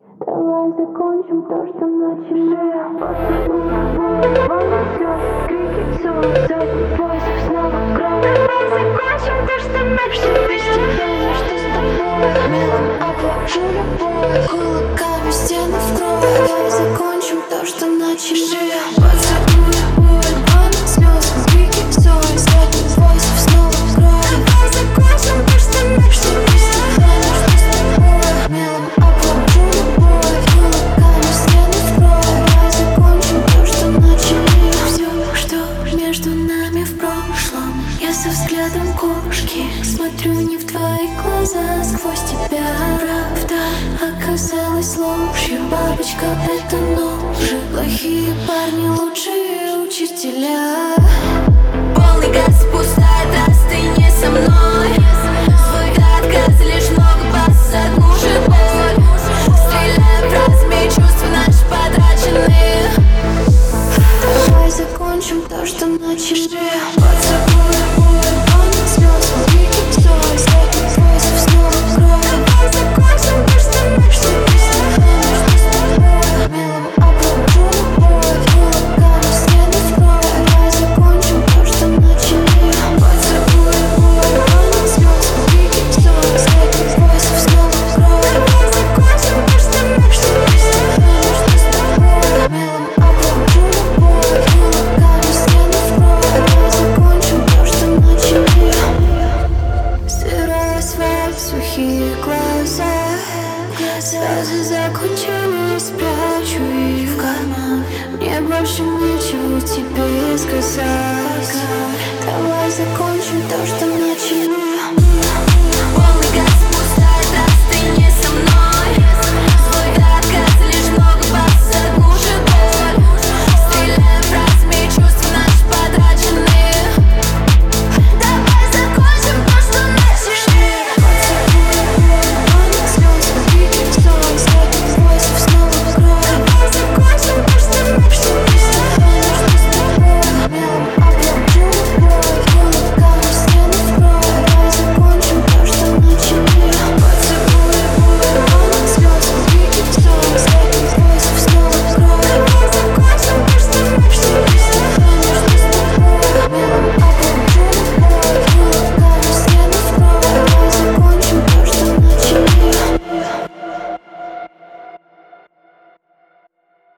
Давай закончим то, что начали. Крики, ссоры, сотни войсов, снова кровь. Давай закончим то, что начали. Без тебя ничто с тобой. Мелом оплачу любовь. Кулаками стены в кровь. Давай закончим то, что начали. Поцелуй, боль, память, слезы, крики, ссоры, сотни войсов, снова кровь. Давай закончим то, что начали. Без тебя ничто с тобой. Мелом оплачу любовь. Кулаками стены в кровь. Давай закончим то, что начали. Все, что между нами в прошлом. Я со взглядом кошки смотрю не в твои глаза. Сквозь тебя правда оказалась ложью. Бабочка, это нож. Плохие парни, лучшие учителя. Полный газ, пустая трасса, ты не со мной. Свой отказ, лишь много бас, заглушит боль. Стреляю фразами, чувства наши потрачены. Давай закончим то, что начали. Поцелуй, боль, память, слезы, крики, ссоры, сотни войсов, снова кровь. Давай закончим то, что начали. Без тебя ничто с тобой. Мелом оплачу любовь. Кулаками стены в кровь. Давай закончим то, что начали. Поцелуй, боль, память, слезы, крики, ссоры, сотни войсов, снова кровь. Давай закончим то, что начали. Без тебя ничто с тобой. Мелом оплачу любовь. Кулаками стены в кровь. Давай закончим то, что начали. Сырой асфальт, сухие глаза. Слезы закончились, спрячу их в карман. Мне больше нечего тебе сказать. Давай закончим то, что начали.